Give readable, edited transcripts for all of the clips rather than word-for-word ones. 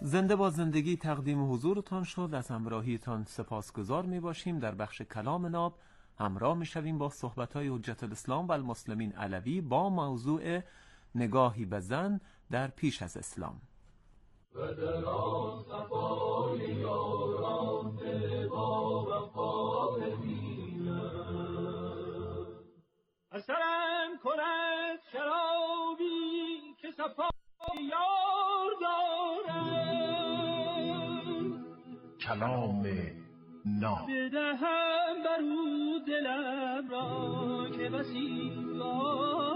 زنده با زندگی تقدیم حضورتان شد. از همراهیتان سپاسگزار می باشیم. در بخش کلام ناب همراه می شویم با صحبت‌های حجت الاسلام و المسلمین علوی با موضوع نگاهی به زن در پیش از اسلام. و در آن یاران با وفا ببینم، اثرم کند شرابی که صفا یار دارم، کلام ناب بدهم برو دلم را که بسی را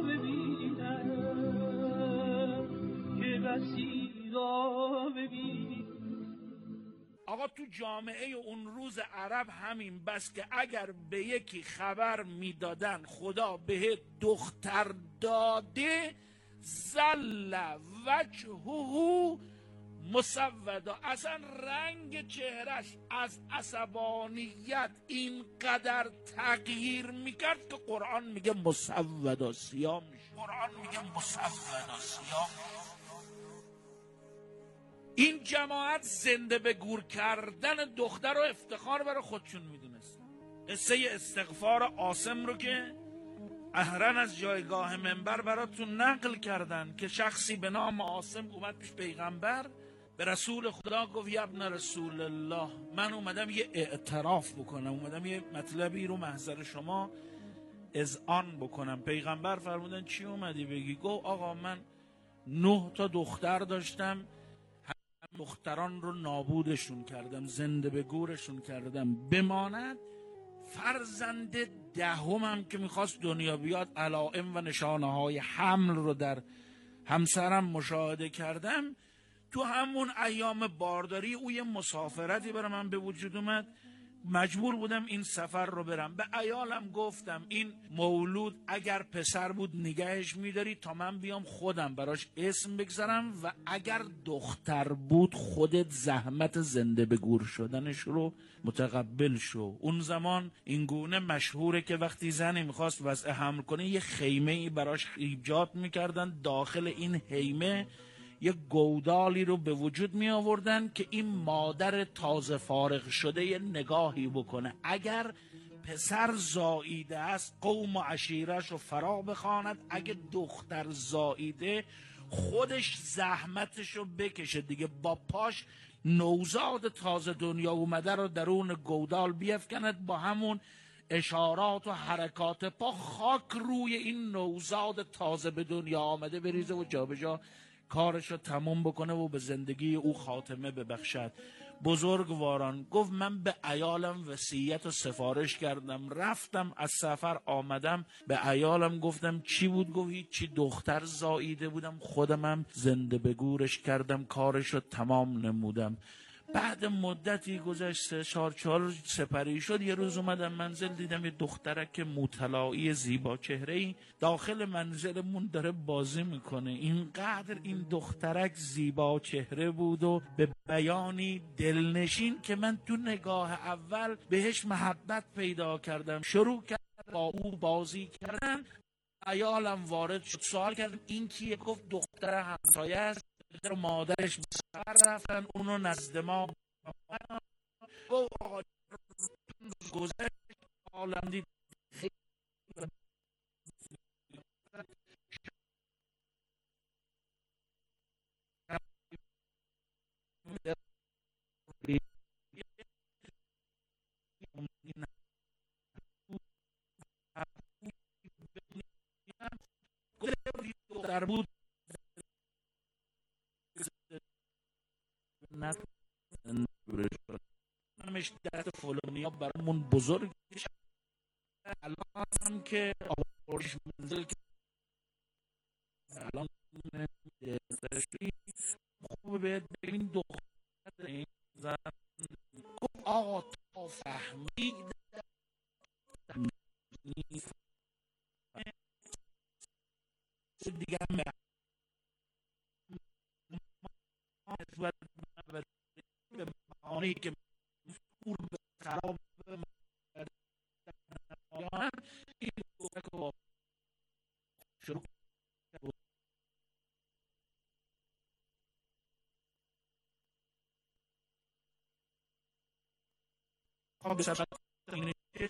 ببینم، که بسی را ببینم. آقا تو جامعه اون روز عرب همین بس که اگر به یکی خبر میدادن خدا به دختر داده، زل وجهه مسودا، اصلا رنگ چهرش از عصبانیت اینقدر تغییر میکرد که قرآن میگه مسودا، سیاه میشه. قرآن میگه مسودا، سیاه میشه. این جماعت زنده به گور کردن دختر رو افتخار برای خودشون میدونست. قصه استغفار عاصم رو که اهرن از جایگاه منبر براتون نقل کردن که شخصی به نام عاصم اومد پیش پیغمبر، به رسول خدا گفت یا ابن رسول الله، من اومدم یه اعتراف بکنم، اومدم یه مطلبی رو محضر شما اذعان بکنم. پیغمبر فرمودن چی اومدی بگی؟ گفت آقا من 9 تا دختر داشتم، دختران رو نابودشون کردم، زنده به گورشون کردم، بماند فرزند دهمم که میخواست دنیا بیاد علائم و نشانه های حمل رو در همسرم مشاهده کردم. تو همون ایام بارداری او یه مسافرتی برای من به وجود اومد، مجبور بودم این سفر رو برم. به عیالم گفتم این مولود اگر پسر بود نگهش میداری تا من بیام خودم براش اسم بگذارم، و اگر دختر بود خودت زحمت زنده به گور شدنش رو متقبل شو. اون زمان این گونه مشهوره که وقتی زنی میخواست وضع حمل کنه یه خیمه ای براش ایجاد میکردن، داخل این خیمه یه گودالی رو به وجود می آوردن که این مادر تازه فارغ شده یه نگاهی بکنه، اگر پسر زاییده است قوم و عشیرش رو فرا بخواند، اگه دختر زاییده خودش زحمتش رو بکشه دیگه، با پاش نوزاد تازه دنیا اومده رو درون گودال بیفکند، با همون اشارات و حرکات پا خاک روی این نوزاد تازه به دنیا آمده بریزه و جا به جا کارش رو تموم بکنه و به زندگی او خاتمه ببخشد. بزرگواران گفت من به عیالم وصیت و سفارش کردم، رفتم از سفر آمدم به عیالم گفتم چی بود؟ گفت هیچی، دختر زاییده بودم، خودمم زنده به گورش کردم، کارش رو تمام نمودم. بعد مدتی گذشت، 4 سپری شد، یه روز اومدم منزل دیدم یه دخترک موطلایی زیبا چهره‌ای داخل منزلمون داره بازی میکنه. اینقدر این دخترک زیبا چهره بود و به بیانی دلنشین که من تو نگاه اول بهش محبت پیدا کردم، شروع کردم با او بازی کردن. عیالم وارد شد، سوال کردم این کیه؟ گفت دختر همسایه است، مادرش سفر رفتن اونو نزد ما. گفت آقا گذشت عالم دید در بود نمش دست فلانیا برامون بزرگ الان که آورش منزل که الان خوبه بهت ببین دختر این زن. گفت آقا تا فهمید دیگه هم به معانی که پول به خراب این دختر شروع. به سبب اینه که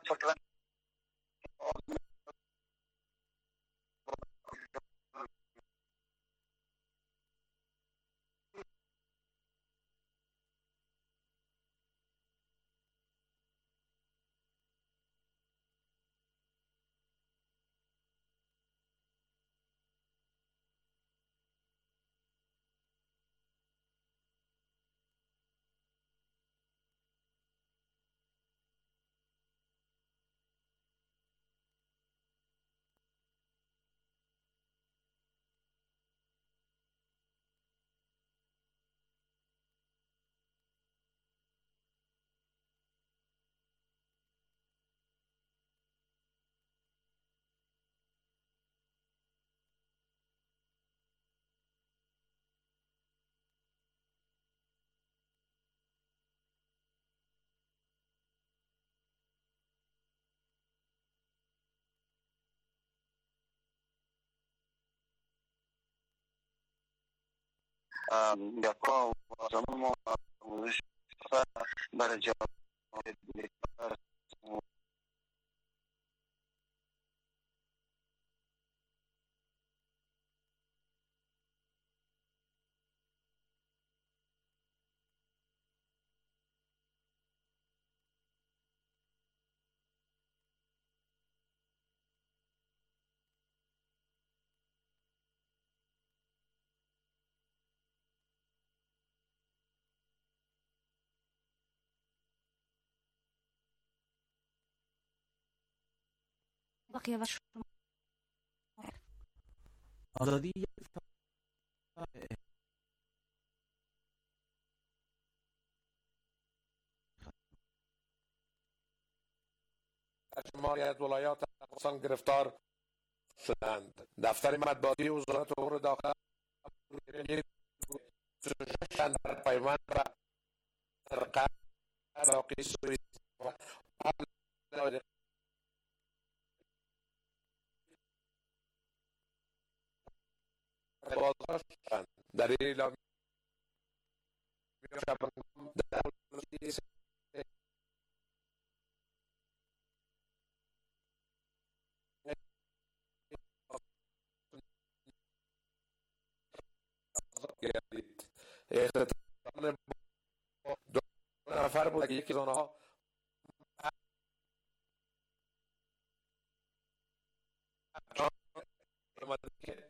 فکر گپا و زمان ما آموزش برای جواب بقي آزادی شماری از ولایات افغانستان گرفتار شدند. دفتر مطبوعاتی وزارت امور داخله در پیوند و سرقت علاقه سوئیس بازداشت شدند. در این اعلامیه شبانگام در گردید. اختتام دو نفر بود که یکی از آنها که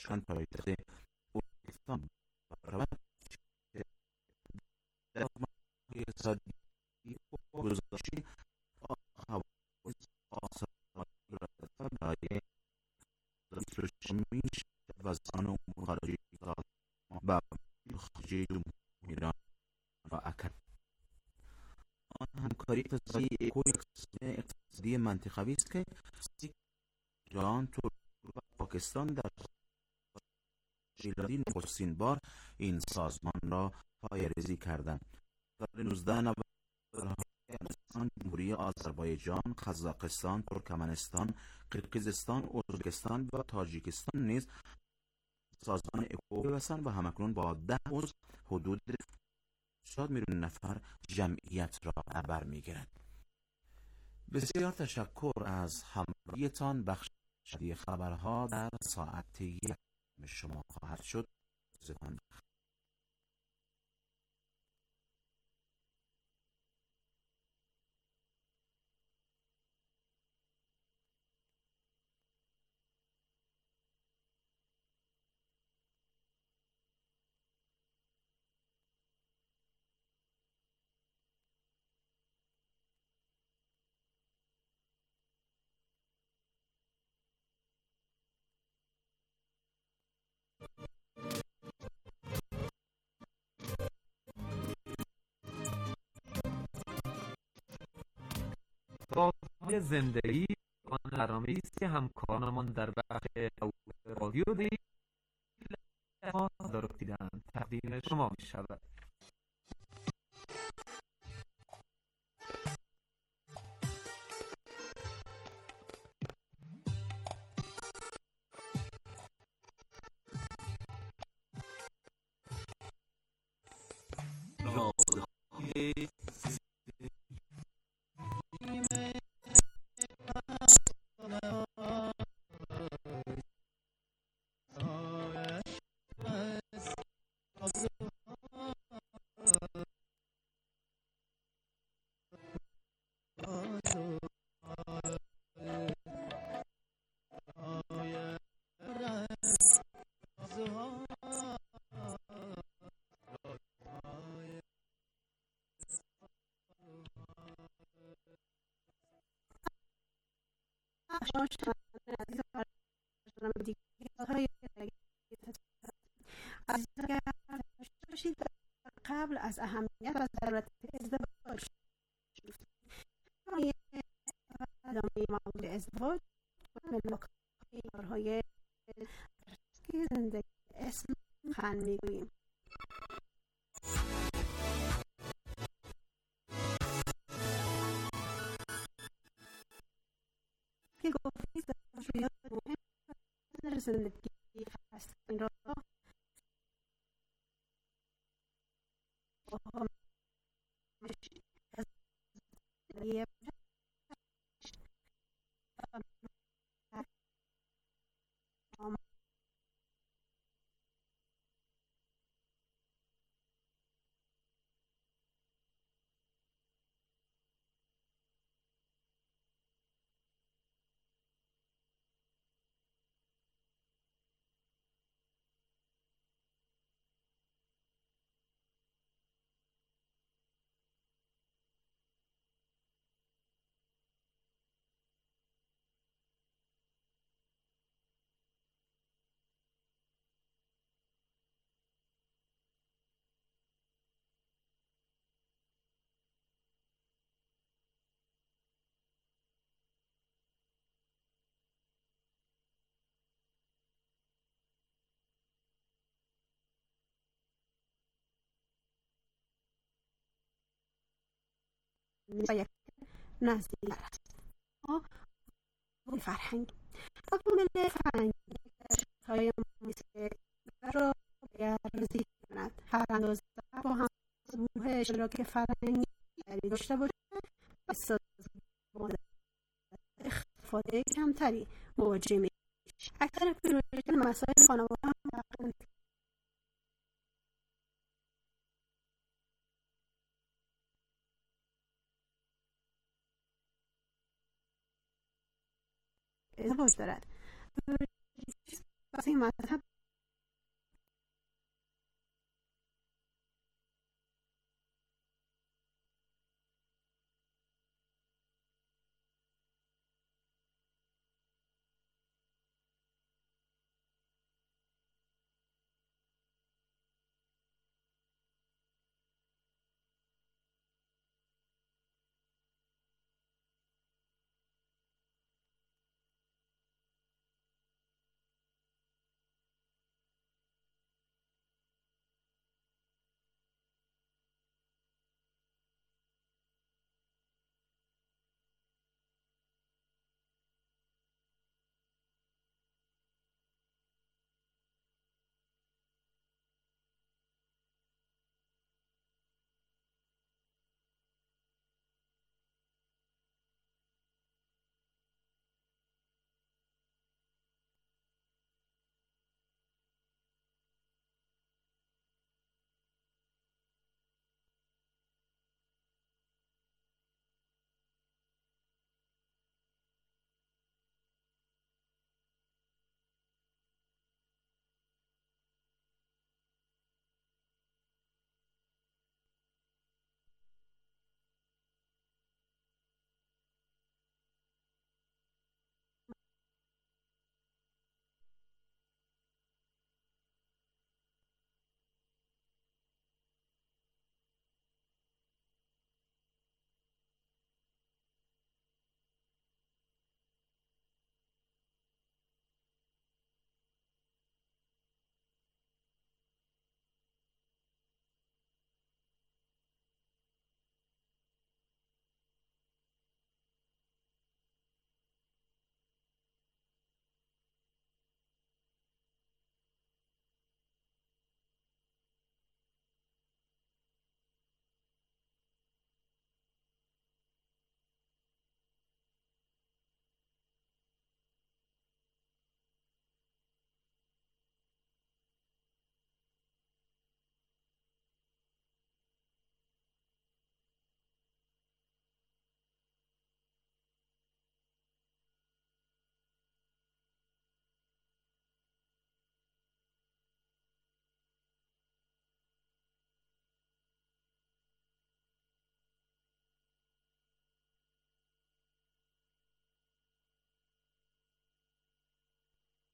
چند پایتخت ازبکستان برود در ماه صدی گذاشتی حوادث آسایی را برای دسترشمی وزان امور خارجی و خارجی جمهوری ایران را اکد. آن همکاری اقتصادی اقتصادی منطقوی است که ایران، ترکیه و پاکستان در میلادی نخستین بار این سازمان را پایه‌ریزی کردند. در 1990 جمهوری آذربایجان، قزاقستان، ترکمنستان، قرقیزستان، ازبکستان و تاجیکستان نیز سازمان اکو پیوستند و همکنون با 10 عضو حدود 80 میلیون نفر جمعیت را بر می‌گیرد. بسیار تشکر از همراهیتان. بخش بعدی خبرها در ساعت 1 شما خواهد شد. سازهای زندگی آن برنامه‌ای است که همکارانمان در بخش رادیو تدارک دیدند تقدیم شما می شود. قبل از اهمیت و ضرورت ازدواج ادامه موضوع ازدواج ملاکهای زندگی اسم خن میگوییم. که گفتیم ازدواج مهم در زندگی هست. این را باید نزدیک است. فرهنگ تکامل فرهنگی های موسیقی را بررسی کند. هر اندازه با هم گروه اشتراک فرهنگی داشته باشد و استفاده کمتری مواجه می‌شود. اکثر پروژه مسائل خانواده هم ازدواج دارد. این مذهب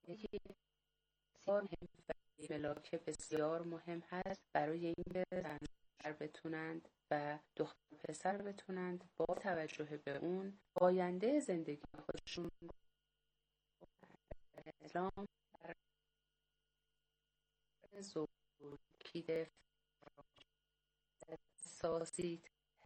بسیار مهم و ملاک بسیار مهم هست برای اینکه زن بتونند و دختر پسر بتونند با توجه به اون آینده زندگی خودشون اسلام زوجیت اساسی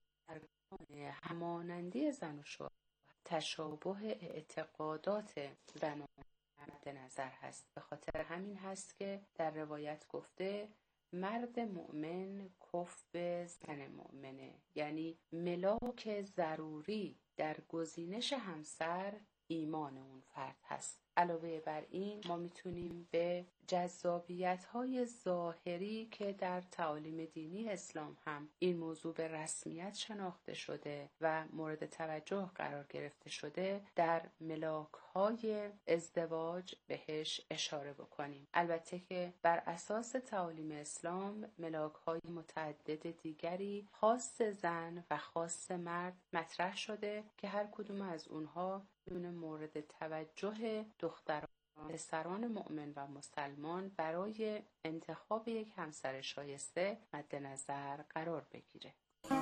همانندی زن و شوهر تشابه اعتقادات زن و مرد نظر هست. به خاطر همین هست که در روایت گفته مرد مؤمن کفو زن مؤمنه، یعنی ملاک ضروری در گزینش همسر ایمان اون فرد هست. علاوه بر این ما میتونیم به جذابیت‌های ظاهری که در تعالیم دینی اسلام هم این موضوع به رسمیت شناخته شده و مورد توجه قرار گرفته شده در ملاک‌های ازدواج بهش اشاره بکنیم. البته که بر اساس تعالیم اسلام ملاک‌های متعدد دیگری خاص زن و خاص مرد مطرح شده که هر کدوم از اونها بدون مورد توجه دختران پسران مؤمن و مسلمان برای انتخاب یک همسر شایسته مد نظر قرار بگیره.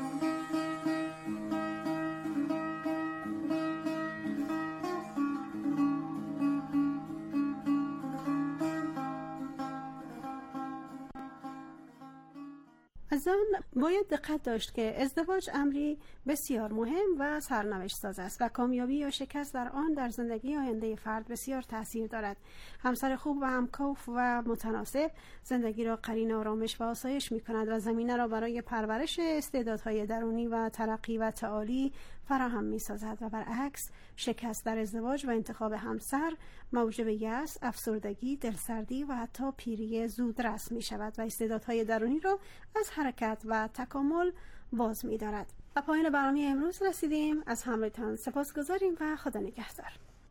از آن باید دقت داشت که ازدواج امری بسیار مهم و سرنوشت ساز است و کامیابی یا شکست در آن در زندگی آینده فرد بسیار تأثیر دارد. همسر خوب و همکوف و متناسب زندگی را قرین آرامش و آسایش می کند و زمینه را برای پرورش استعدادهای درونی و ترقی و تعالی فراهم می سازد و برعکس شکست در ازدواج و انتخاب همسر موجب یأس، افسردگی، دلسردی و حتی پیری زودرس می شود و استعدادهای درونی را از حرکت و تکامل باز می دارد. و پایان برنامه امروز رسیدیم. از همراهیتان سپاسگزاریم و خدا نگهدار.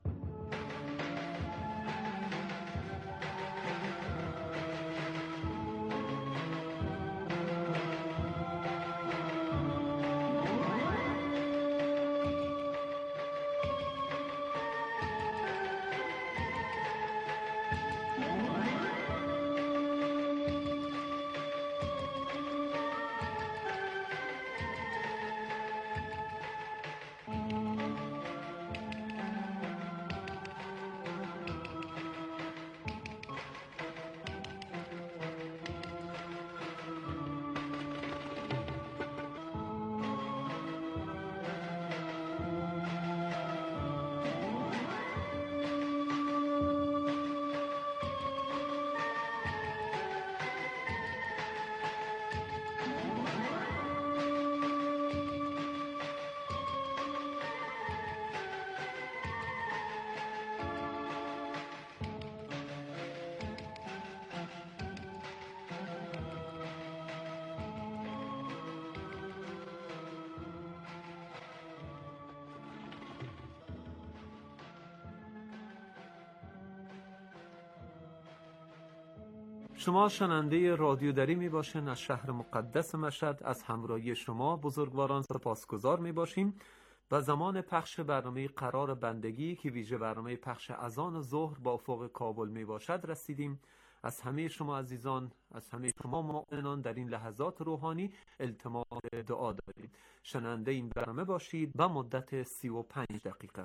شما شنونده رادیو دری می باشین از شهر مقدس مشهد. از همراهی شما بزرگواران سپاسگزار می باشیم و زمان پخش برنامه قرار بندگی که ویژه برنامه پخش اذان ظهر با افق کابل می باشد رسیدیم. از همه شما عزیزان، از همه شما مؤمنان در این لحظات روحانی التماس دعا داریم. شنونده این برنامه باشید و مدت 35 دقیقه.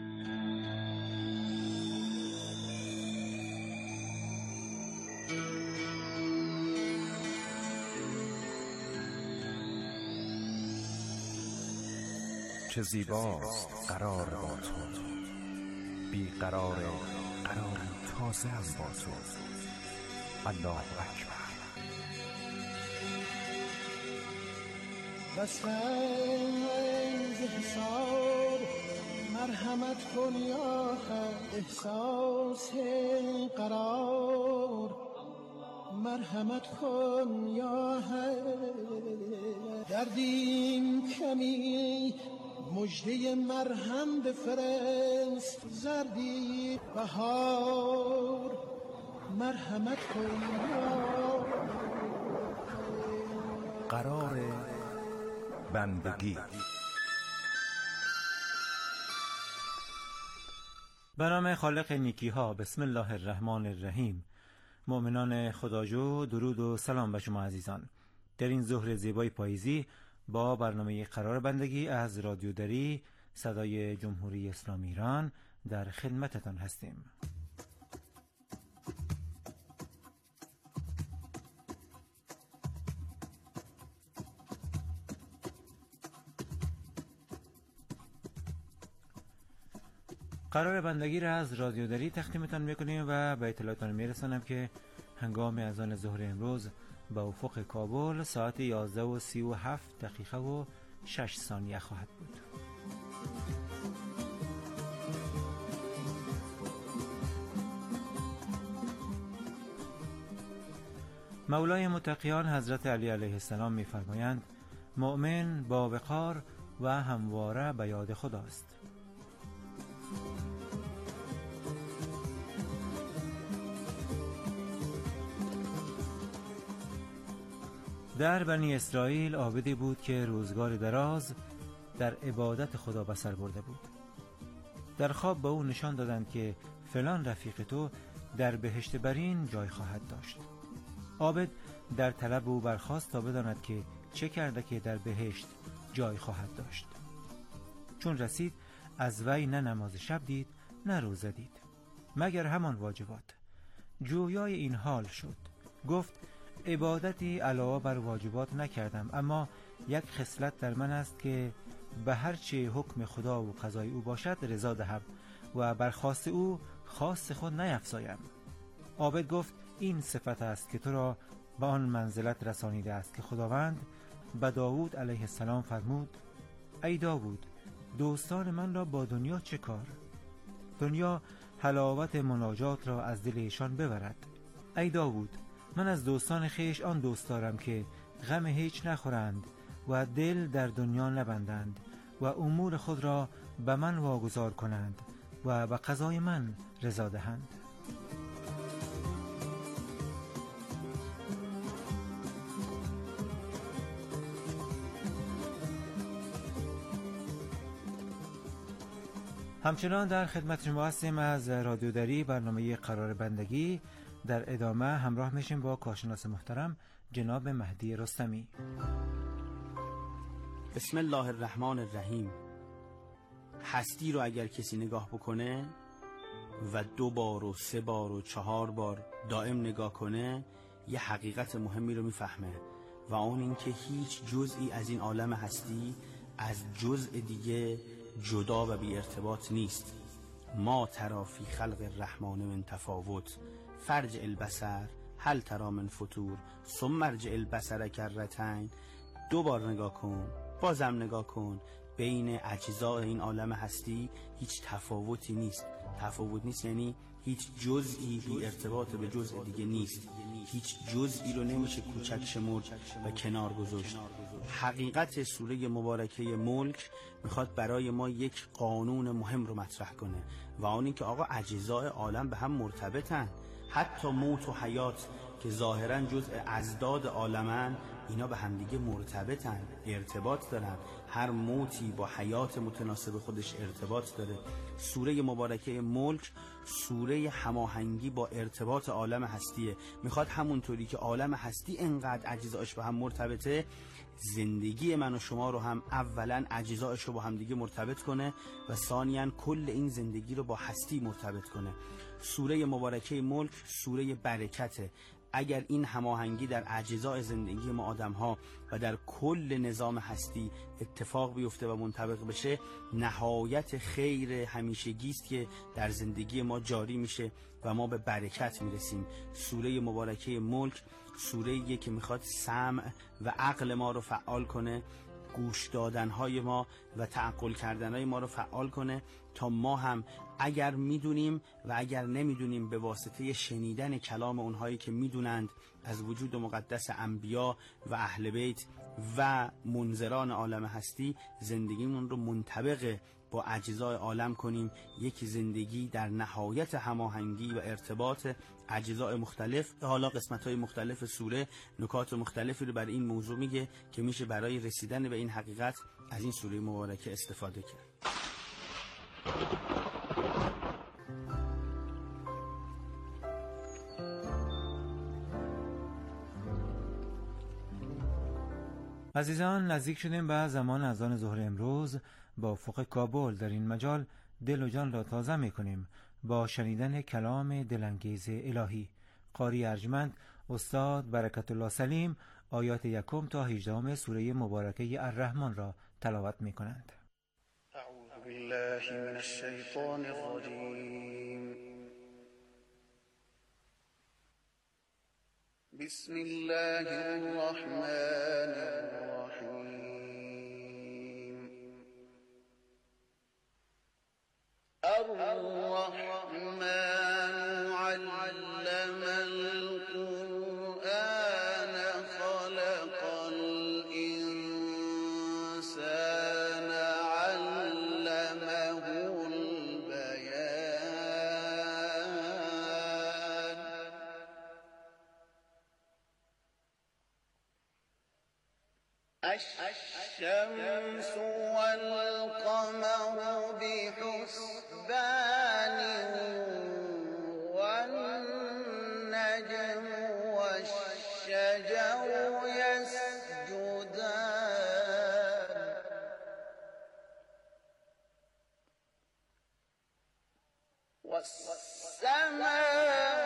چه زیباست قرار با تو، بی قرار تازه هم با تو. الله اکبر. بستن ز حساب مرحمت کن یا حق، احساس قرار مرحمت کن یا حق. دردیم کمی مژده مرهم بفرست، زردی بهار مرحمت کن یا قرار بندگی. به نام خالق نیکی ها. بسم الله الرحمن الرحیم. مؤمنان خداجو، درود و سلام به شما عزیزان. در این ظهر زیبای پاییزی با برنامه قرار بندگی از رادیو دری صدای جمهوری اسلامی ایران در خدمتتان هستیم. قرار بندگی را از رادیو دری تقدیمتان میکنیم و به اطلاعتان میرسانم که هنگام اذان ظهر امروز به افق کابل ساعت 11:37 و 6 ثانیه خواهد بود. مولای متقیان حضرت علی علیه السلام می‌فرمایند مؤمن با وقار و همواره به یاد خداست. در بنی اسرائیل عابدی بود که روزگار دراز در عبادت خدا به سر برده بود. در خواب به او نشان دادند که فلان رفیق تو در بهشت برین جای خواهد داشت. عابد در طلب او برخاست تا بداند که چه کرده که در بهشت جای خواهد داشت. چون رسید از وی نه نماز شب دید نه روزه دید مگر همان واجبات. جویای این حال شد. گفت عبادتی علاوه بر واجبات نکردم، اما یک خصلت در من است که به هر چه حکم خدا و قضای او باشد رضا دهم و بر خواست او خواست خود نیفزایم. عابد گفت این صفت است که تو را به آن منزلت رسانیده است که خداوند به داوود علیه السلام فرمود ای داوود، دوستان من را با دنیا چه کار؟ دنیا حلاوت مناجات را از دل ایشان ببرد. ای داوود، من از دوستان خیش آن دوست دارم که غم هیچ نخورند و دل در دنیا نبندند و امور خود را به من واگذار کنند و به قضای من رضا دهند. همچنان در خدمت شما هستیم از رادیو دری برنامه قرار بندگی. در ادامه همراه میشیم با کارشناس محترم جناب مهدی رستمی. بسم الله الرحمن الرحیم. هستی رو اگر کسی نگاه بکنه و 2 بار و 3 بار و 4 بار دائم نگاه کنه یه حقیقت مهمی رو میفهمه و اون این که هیچ جزئی از این عالم هستی از جزء دیگه جدا و بی ارتباط نیست. ما ترى فی خلق الرحمن من تفاوت فرج البصر هل ترى من فطور ثم ارجع البصر کرتین. 2 بار نگاه کن، بازم نگاه کن. بین اجزای این عالم هستی هیچ تفاوتی نیست. تفاوت نیست یعنی هیچ جزئی بی ارتباط به جزء دیگه نیست. هیچ جزئی رو نمیشه کوچک شمرد و کنار گذاشت. حقیقت سوره مبارکه ملک میخواد برای ما یک قانون مهم رو مطرح کنه و اون این که آقا اجزای عالم به هم مرتبطن. حتی موت و حیات که ظاهرا جزء ازداد عالمن، اینا به همدیگه مرتبطن، ارتباط دارن. هر موتی با حیات متناسب خودش ارتباط داره. سوره مبارکه ملک سوره هماهنگی با ارتباط عالم هستیه. میخواد همونطوری که عالم هستی انقدر اجزاش به هم مرتبطه، زندگی من و شما رو هم اولا اجزاش رو با هم دیگه مرتبط کنه و ثانیاً کل این زندگی رو با هستی مرتبط کنه. سوره مبارکه ملک سوره برکته. اگر این هماهنگی در اجزای زندگی ما آدم‌ها و در کل نظام هستی اتفاق بیفته و منطبق بشه، نهایت خیر همیشگی است که در زندگی ما جاری میشه و ما به برکت میرسیم. سوره مبارکه ملک سوره‌ایه که میخواد سمع و عقل ما رو فعال کنه، گوش دادنهای ما و تعقل کردنهای ما رو فعال کنه تا ما هم اگر میدونیم و اگر نمیدونیم به واسطه شنیدن کلام اونهایی که میدونند از وجود مقدس انبیا و اهل بیت و منذران عالم هستی زندگیمون رو منطبق با اجزای عالم کنیم. یک زندگی در نهایت هماهنگی و ارتباط اجزای مختلف. حالا قسمت‌های مختلف سوره نکات مختلفی رو برای این موضوع میگه که میشه برای رسیدن به این حقیقت از این سوره مبارکه استفاده کرد. عزیزان، نزدیک شدیم به زمان اذان ظهر امروز. با افق کابل در این مجال دل و جان را تازه می کنیم با شنیدن کلام دلانگیز الهی. قاری ارجمند استاد برکت الله سلیم آیات 1 تا 18 سوره مبارکه الرحمن را تلاوت می کنند. اعوذ بالله من الشیطان الرجیم. بسم الله الرحمن الرحیم. الرحمن علم القرآن خلق الإنسان علمه البيان. الشمس والقمر بحسبان والنجم والشجر يسجدان والسماء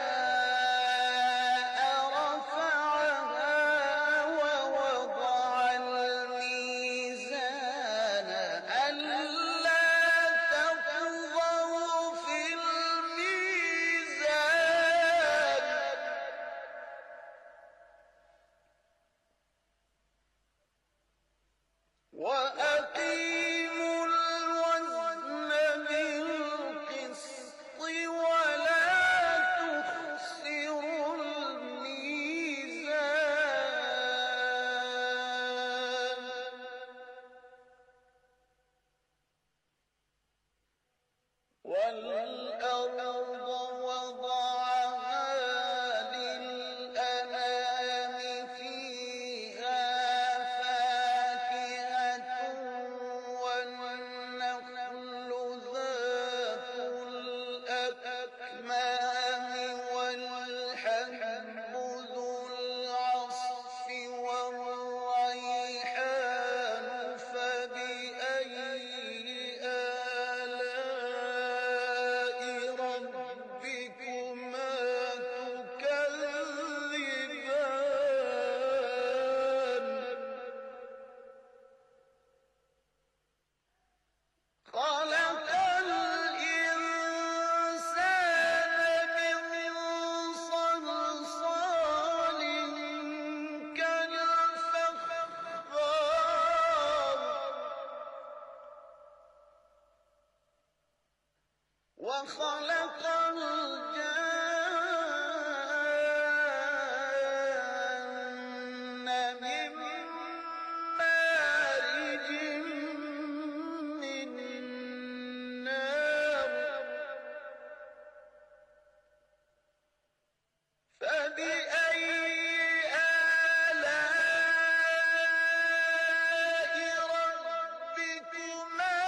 وخلق الجن من مارج من نار فبأي آلاء ربكما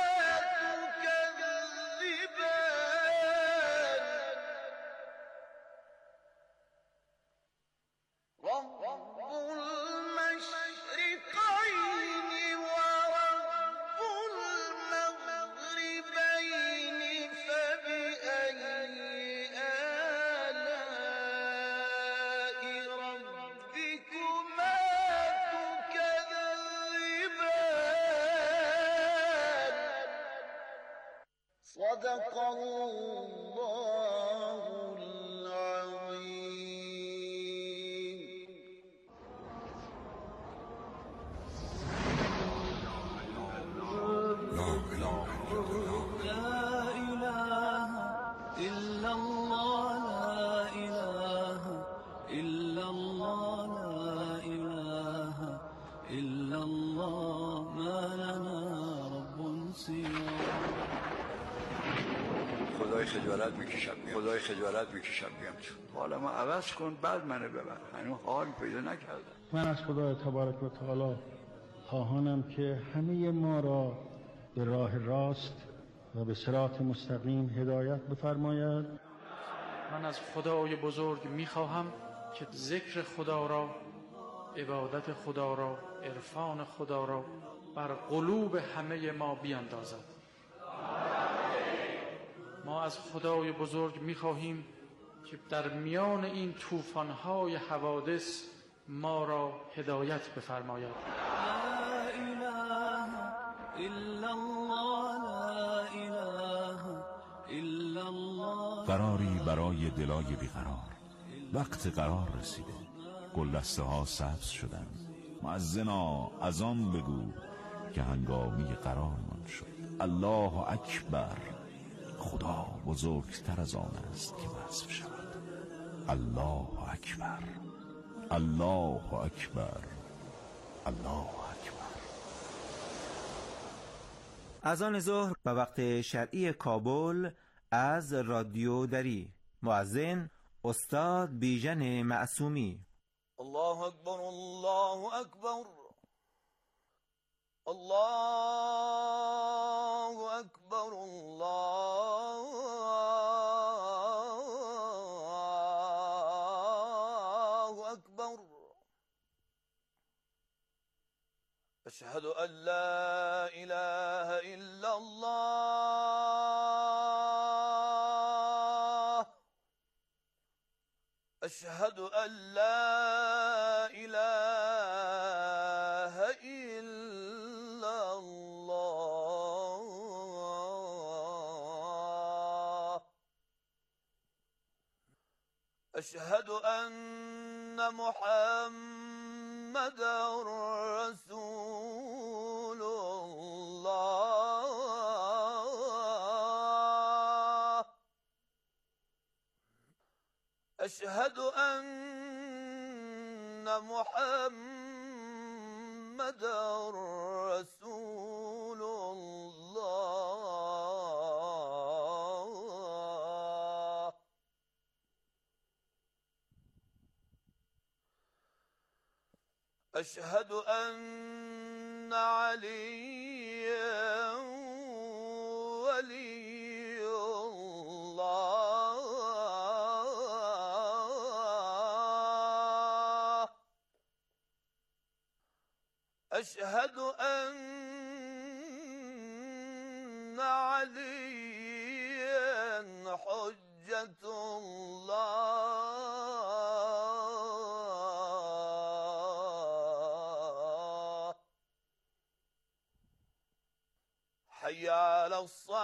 تكذبان رب المشرقين ورب المغربين فبأي آلاء ربكما تكذبان صدق الله العظيم. لا إله إلا الله لا إله إلا الله لا إله إلا الله ما لنا رب سواه. خدای خجالت میکشم بیام تو حالا ما عوض کن بعد منو ببر. هنوز حال پیدا نکردم. من از خدای تبارک و تعالی خواهانم که همه ما را به راه راست و به صراط مستقیم هدایت بفرماید. من از خدای بزرگ میخواهم که ذکر خدا را عبادت خدا را، عرفان خدا را بر قلوب همه ما بیاندازد. ما از خدای بزرگ می‌خواهیم که در میان این طوفان‌های حوادث ما را هدایت بفرماید. لا اله الا الله، لا اله الا الله. قراری برای دلای بیقرار. وقت قرار رسیده، گل دسته ها سبز شدن. مؤذنا اذان بگو که هنگامی قرارمان شد. الله اکبر. خدا بزرگتر از آن است که وصف شود. الله اکبر، الله اکبر، الله اکبر. اذان ظهر به وقت شرعی کابل از رادیو دری. مؤذن استاد بیژن معصومی. الله اکبر، الله اکبر، الله اکبر، الله اکبر. اشهد ان لا اله الا الله، اشهد ان لا اله الا الله، اشهد ان محمد رسول الله، اشهد ان محمد رسول الله، اشهد ان عليا ولي الله، اشهد ان عليا حجة الله. حي على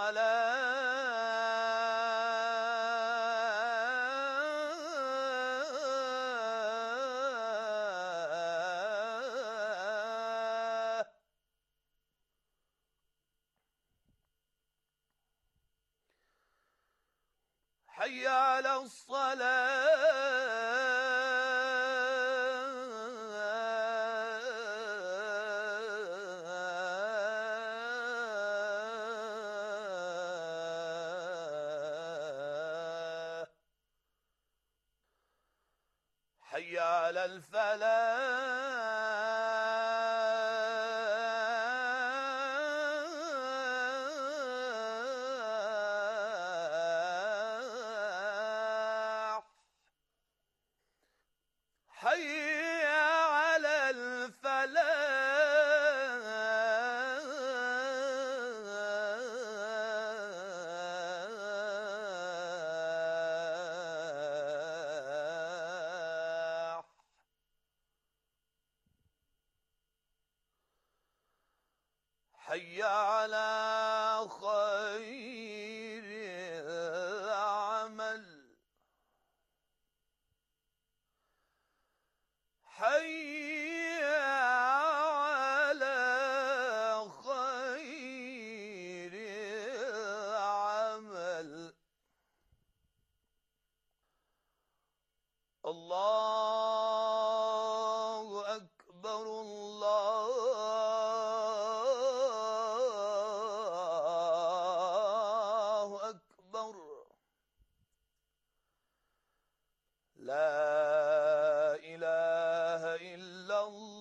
الصلاة. حي على الصلاة. حي على الفلاح. حي على الفلاح. حي على خير العمل. حي على خير العمل. الله أكبر، الله أكبر. لا إله إلا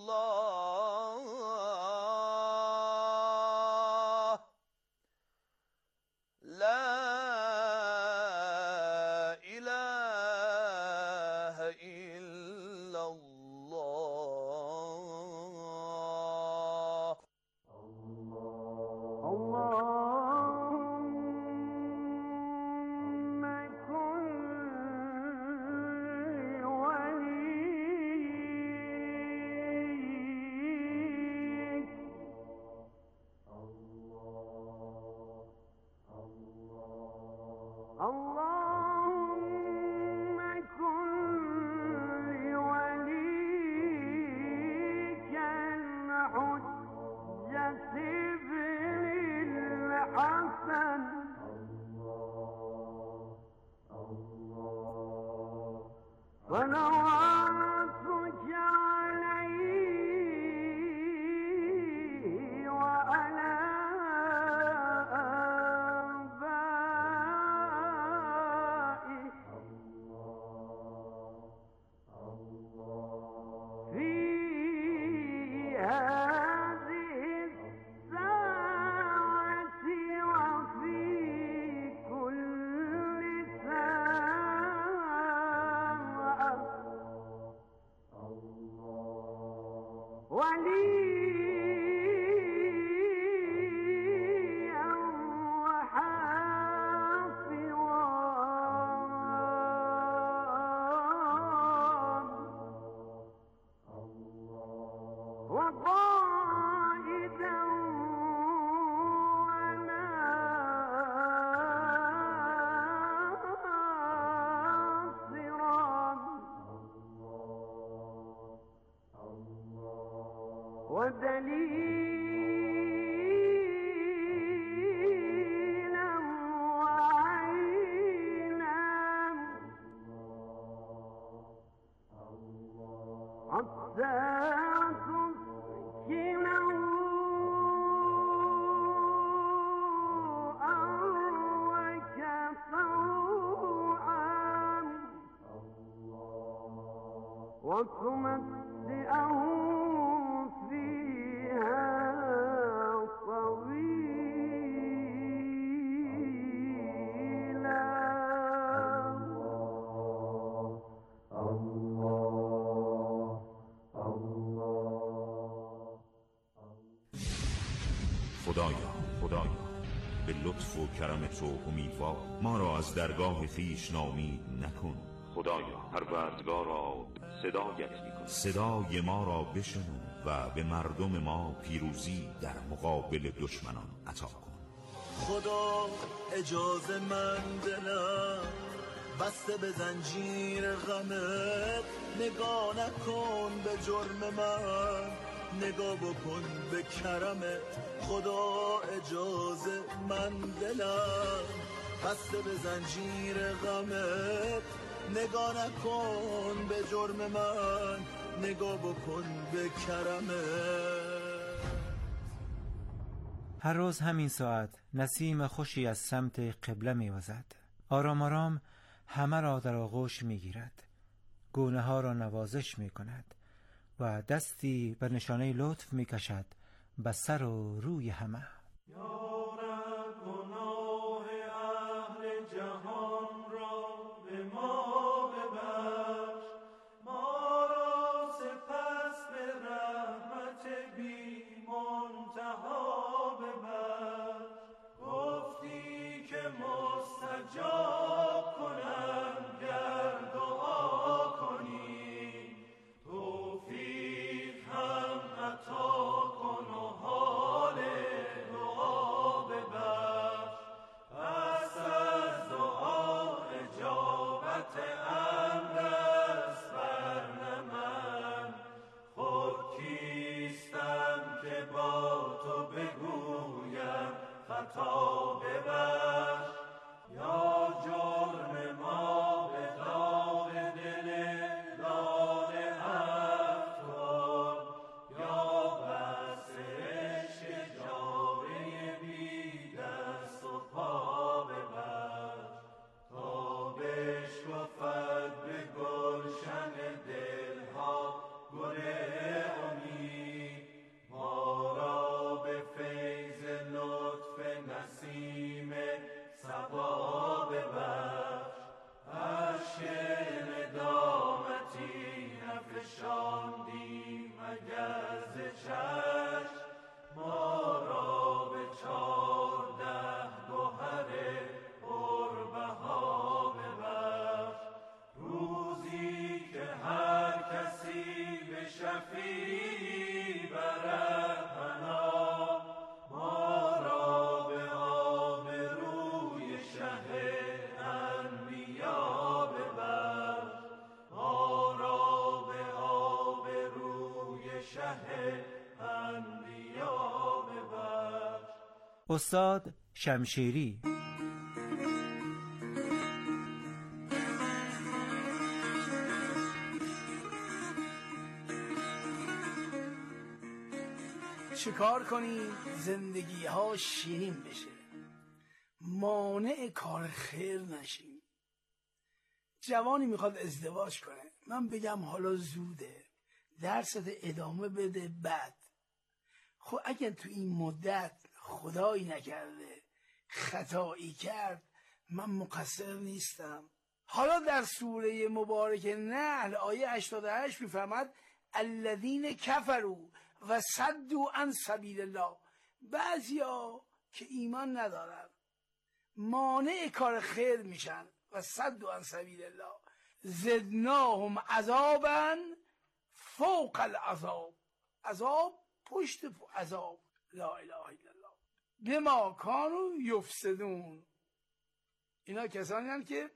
الله، لا إله إلا الله. خدایا به لطف و کرم تو امیدوار ما را از درگاه خویش ناامید نکن. خدایا پروردگارا صدایت می‌کنیم، صدای ما را بشنو و به مردم ما پیروزی در مقابل دشمنان عطا کن. خدا اجازه من دلم بسته به زنجیر غمت، نگاه نکن به جرم من، نگاه بکن به کرمت. خدا اجازه من دلم بسته به زنجیر غمت، نگاه نکن به جرم من، نگاه بکن به کرمت. هر روز همین ساعت نسیم خوشی از سمت قبله می‌وزد. آرام آرام همه را در آغوش می‌گیرد، گونه ها را نوازش می‌کند و دستی بر نشانه لطف می‌کشد به سر و روی همه. توفیق هم عطا کن و حال دعا برد پناه ما را به آبروی شه انبیا ببر، ما را به آبروی شه انبیا ببر. استاد شمشیری. چیکار کنیم زندگی ها شیرین بشه، مانع کار خیر نشیم. جوانی میخواد ازدواج کنه، من بگم حالا زوده، درست ادامه بده. بعد خب اگر تو این مدت خدایی نکرده خطایی کرد، من مقصر نیستم. حالا در سوره مبارک نحل آیه 88 میفرماد الذین کفروا و صدوا عن سبیل الله. بعضیا که ایمان ندارن مانع کار خیر میشن و صدوا عن سبیل الله زدناهم عذابا فوق العذاب، عذاب پشت عذاب. لا اله الا الله. بما کانوا یفسدون. اینا کسانی هستند که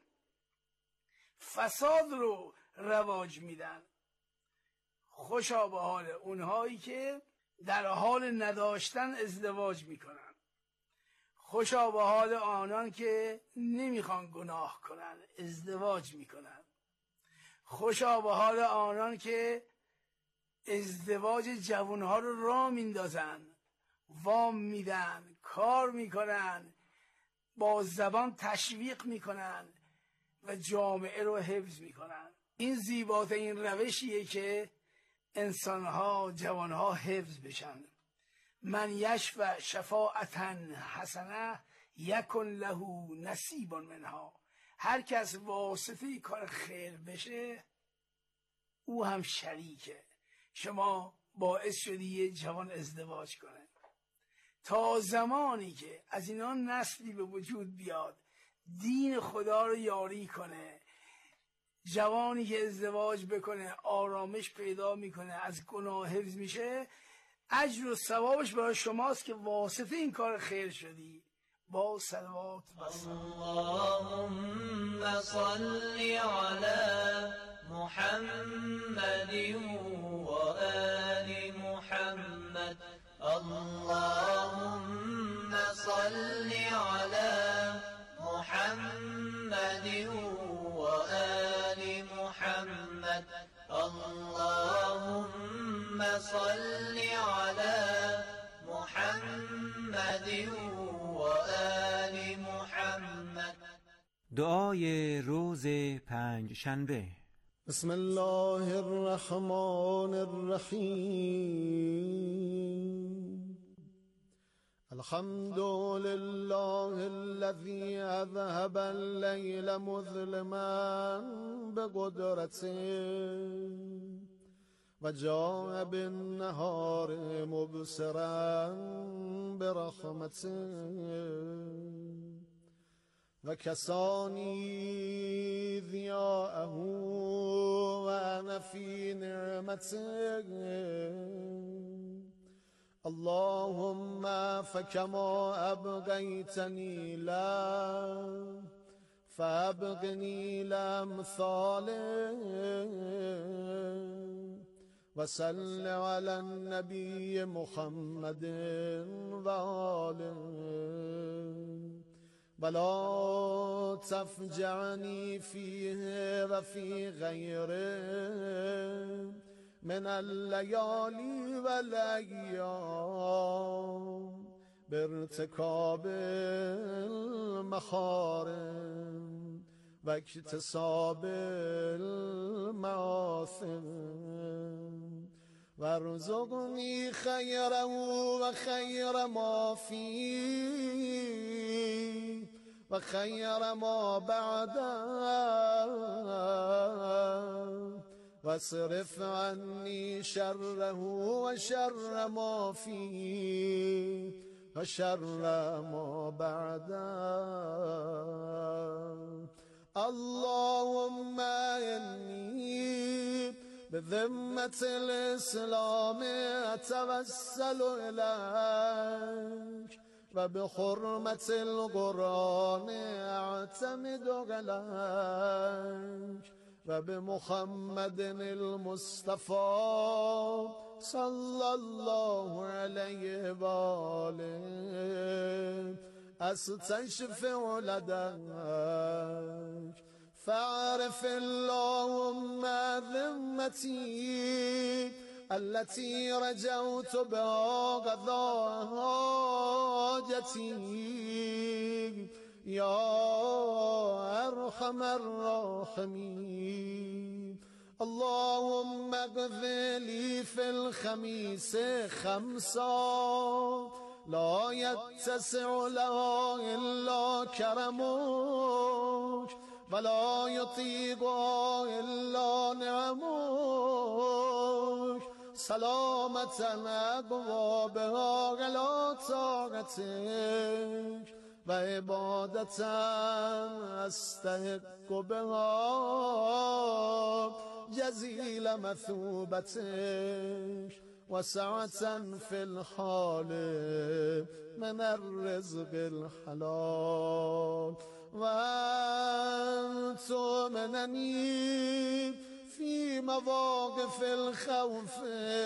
فساد رو رواج میدن. خوشا به حال اونهایی که در حال نداشتن ازدواج میکنن، خوشا به حال آنان که نمیخوان گناه کنن ازدواج میکنن، خوشا به حال آنان که ازدواج جوانها رو راه میندازن، وام میدن، کار میکنن، با زبان تشویق میکنن و جامعه رو حفظ میکنن. این زیباترین روشیه که انسانها، جوانها حفظ بشن. من یشفع شفاعتا حسنه یکن له نصیب منها. هر کس واسطه کار خیر بشه او هم شریکه. شما باعث شدی یه جوان ازدواج کنه، تا زمانی که از اینا نسلی به وجود بیاد دین خدا رو یاری کنه، جوانی که ازدواج بکنه آرامش پیدا میکنه، از گناه حفظ میشه، اجر و ثوابش برای شماست که واسطه این کار خیر شدی. با صلوات و سلام. اللهم صل علی محمد و آل محمد. اللهم صل علی محمد و آل محمد. اللهم صل علی محمد و آل محمد. دعای روز پنج شنبه. بسم الله الرحمن الرحیم. الحمد لله الذي اذهب الليل مظلما بقدرته و جاء بالنهار مبصرا برحمته و کسانی ضیاءه و انا فی نعمته. اللهم فكما أبغيتني لا فأبغني لأمثاله وصل على النبي محمد وآله ولا تفجعني فيه وفي غيره من الليالي والأيام بارتكاب المحارم واكتساب المآثم وارزقني خيره وخير ما فيه وخير ما بعده واصرف عني شره وشر ما فيه وشر ما بعده. اللهم إني بذمة الإسلام أتوسل إليك وبحرمة القرآن أعتمد عليك وبمحمد المصطفى صلى الله عليه وآله أستشفع لديك فاعرف اللهم ذمتي التي رجوت بها قضاء حاجتي يا أرحم الراحمين. اللهم اغفر لي في الخميس 5 لا يتسع لها إلا كرمك ولا يطيقها إلا نعمك سلامة أبوابها على طاعتك وعبادة أستحق بها جزيل مثوبتك وسعة في الحال من الرزق الحلال وأن تؤمنني في مواقف الخوف